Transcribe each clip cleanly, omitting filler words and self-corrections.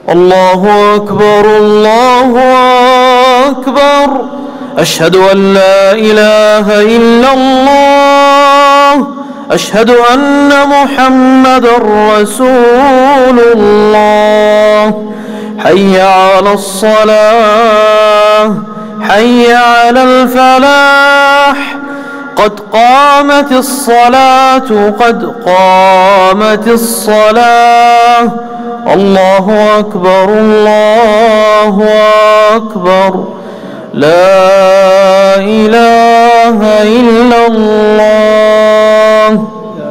الله أكبر الله أكبر. أشهد أن لا إله إلا الله. أشهد أن محمدًا رسول الله. حي على الصلاة حي على الفلاح. قد قامت الصلاة قد قامت الصلاة. الله أكبر الله أكبر. لا إله إلا الله.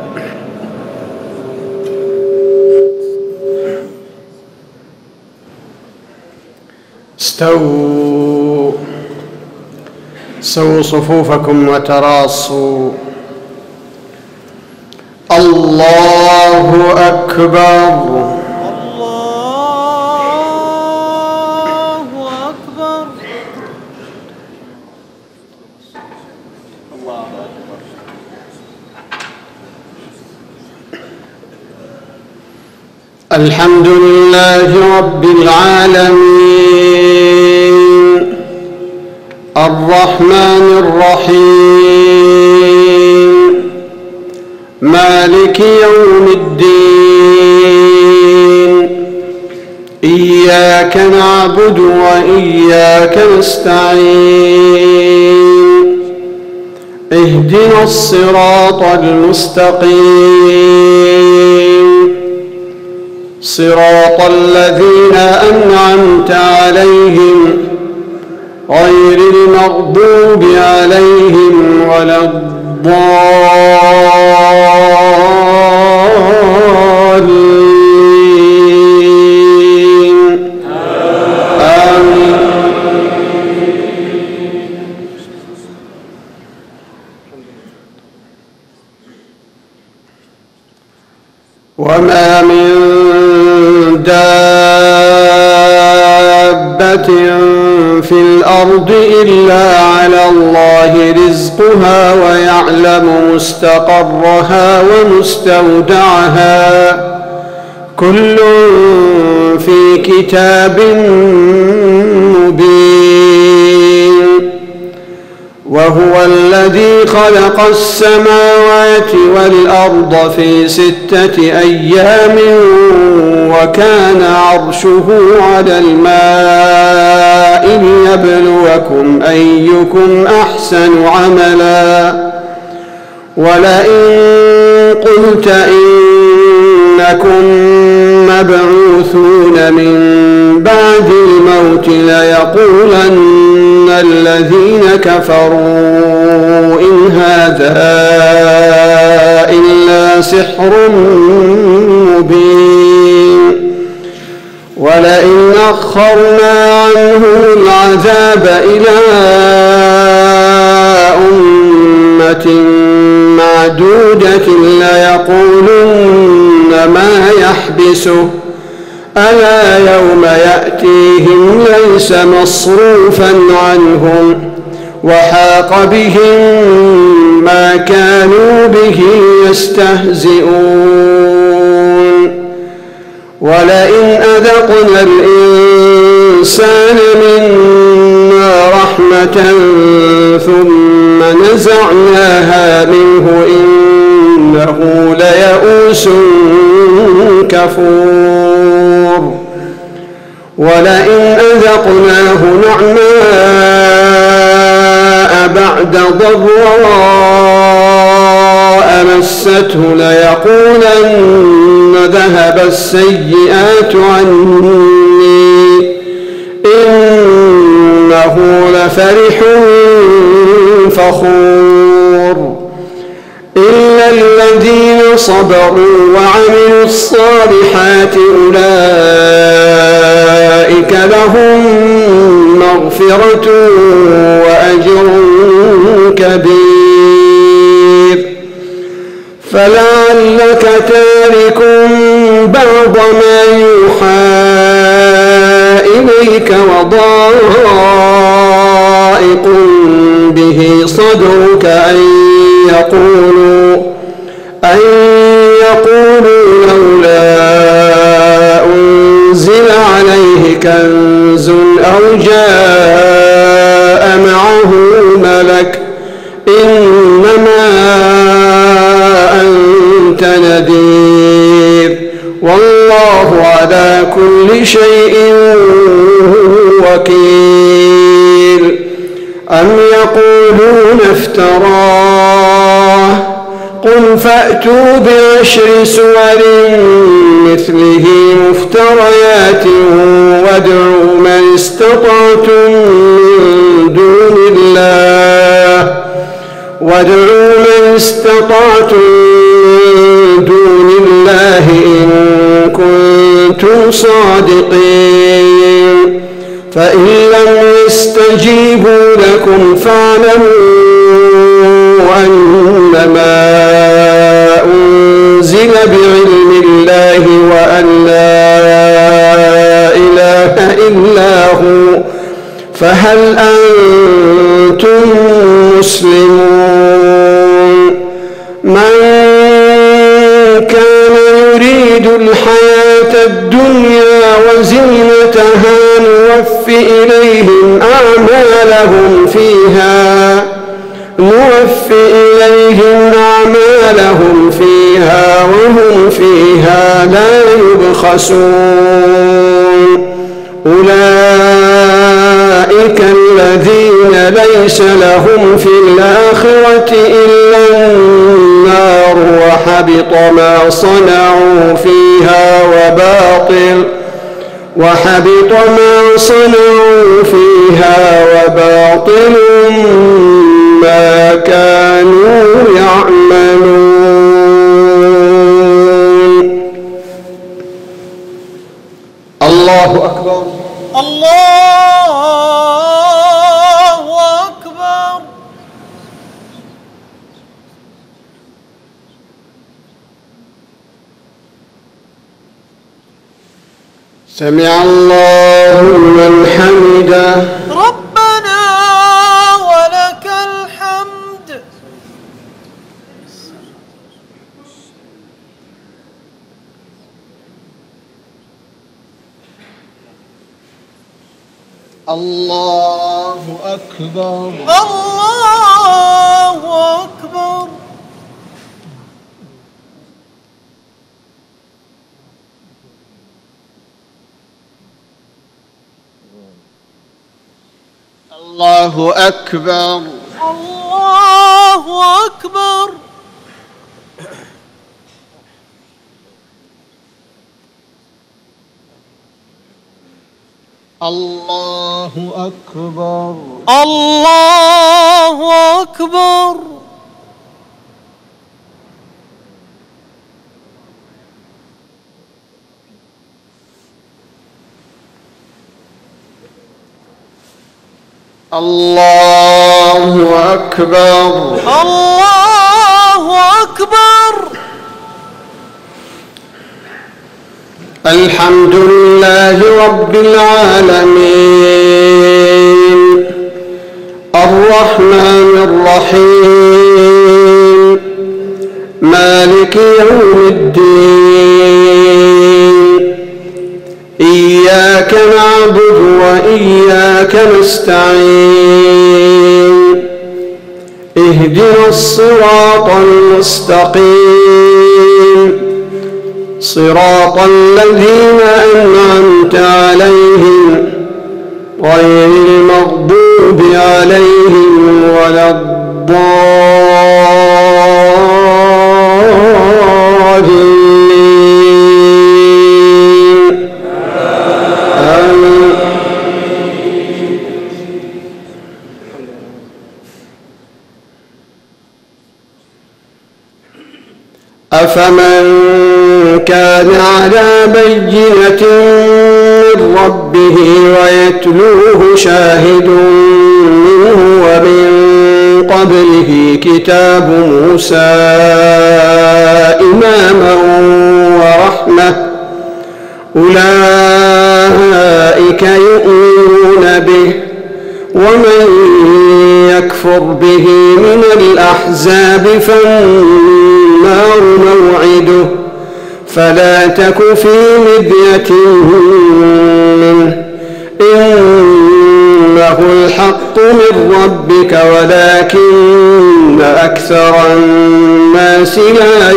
استووا سووا صفوفكم وتراصوا. الله أكبر. الحمد لله رب العالمين الرحمن الرحيم مالك يوم الدين. إياك نعبد وإياك نستعين. اهدنا الصراط المستقيم صراط الذين أنعمت عليهم غير المغضوب عليهم ولا الضالين. آمين. وما من دابة في الأرض إلا على الله رزقها ويعلم مستقرها ومستودعها كل في كتاب مبين. وهو الذي خلق السماوات والأرض في 6 أيام وكان عرشه على الماء ليبلوكم أيكم أحسن عملا. ولئن قلت إنكم مبعوثون من بعد الموت ليقولن الذين كفروا إن هذا إلا سحر مبين. ولئن أخرنا عنهم العذاب إلى أمة معدودة ليقولن ما يحبسه ألا يوم يأتيهم ليس مصروفا عنهم وحاق بهم ما كانوا به يستهزئون. ولئن أذقنا الإنسان منا رحمة ثم نزعناها منه إنه ليئوس كفور. ولئن أذقناه نعماء بعد ضراء مسته ليقولن ذهب السيئات عني إنه لفرح فخور. إلا الذين صبروا وعملوا الصالحات أولئك لهم مغفرة وأجر كبير. فلعلك تارك بعض ما يوحى إليك وضائق به صدرك أن يقولوا لولا أنزل عليه جاء معه ملك إنما أنت نذير والله على كل شيء وكيل أم يقولون افتراه قل فأتوا بعشر سور مثله مفتريات وادعوا من استطعتم من دون الله إن كنتم صادقين فإن لم يستجيبوا لكم فاعلموا أنما أنزل بعلم الله وأن لا إله إلا هو فهل أنتم مسلمون من كان يريد الحياة الدنيا وزينتها نوفي إليهم أعمالهم فيها وهم فيها لا يبخسون أولئك الذين ليس لهم في الآخرة إلا النار وحبط ما صنعوا فيها وباطل ما كانوا يعملون. الله أكبر. الله أكبر. سمع الله لمن حمده. ربنا ولك الحمد. الله أكبر. الله أكبر. الله أكبر. الله أكبر. الله أكبر. الله أكبر. الله أكبر. الله أكبر. الحمد لله رب العالمين الرحمن الرحيم مالك يوم الدين إياك نعبد وإياك نستعين اهدنا الصراط المستقيم صراط الذين أنعمت عليهم غير المغضوب عليهم ولا الضالين. آمين. أفمن كان على بينة من ربه ويتلوه شاهد منه ومن قبله كتاب موسى إماما ورحمة أولئك يؤمنون به ومن يكفر به من الأحزاب فالنار موعده فلا تك في مرية منه الحق من ربك ولكن أكثر الناس لا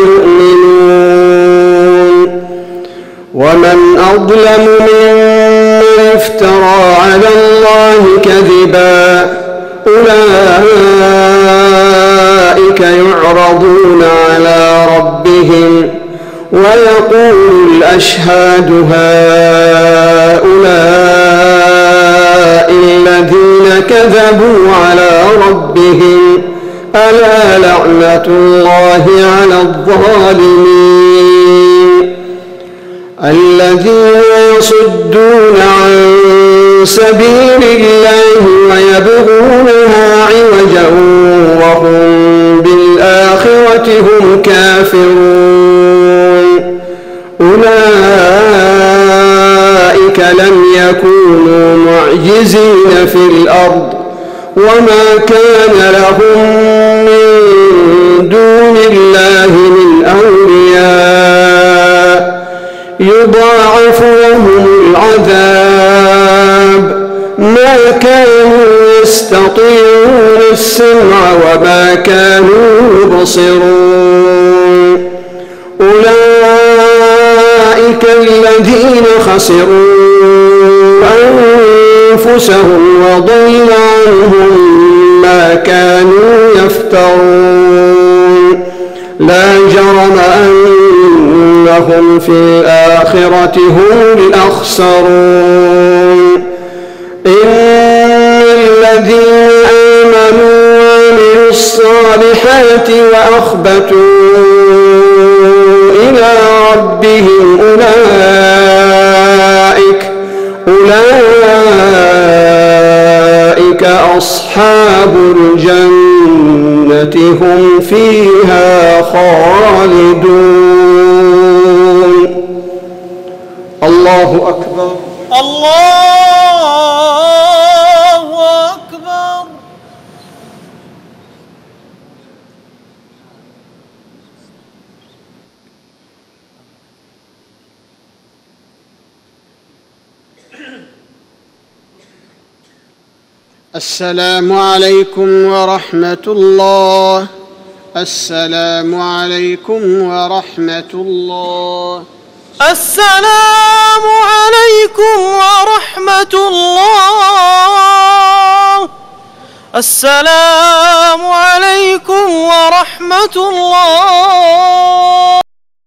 يؤمنون ومن أظلم ممن افترى على الله كذبا أولئك يعرضون على ربهم ويقول الأشهاد هؤلاء الذين كذبوا على ربهم ألا لعنة الله على الظالمين الذين يصدون عن سبيل الله ويبغونها عوجا وهم بالآخرة هم كافرون أولئك لم يكونوا معجزين في الأرض وما كان لهم من دون الله من أولياء يضاعف لهم العذاب ما كانوا يستطيعون السمع وما كانوا يبصرون أولئك الذين خسروا أنفسهم وضل عنهم ما كانوا يفترون لا جرم أنهم في الآخرة هم الأخسرون إن الذين آمنوا وعملوا الصالحات وأخبتوا إلى ربهم أولئك أصحاب الجنة هم فيها خالدون الله أكبر الله أكبر. السلام عليكم ورحمة الله. السلام عليكم ورحمة الله. السلام عليكم ورحمة الله. السلام عليكم ورحمة الله.